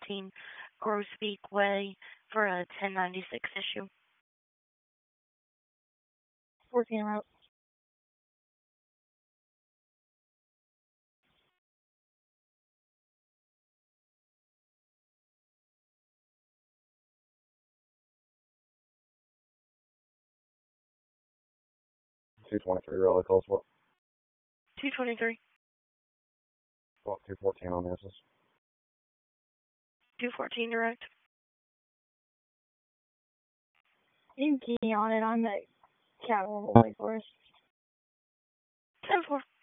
214 Grosbeak Way for a 1096 issue. 14 route. $223 really close. What? 223. What? 214 on this. 214 direct. You can key on it. I'm at Capital Lake Forest. 10-4.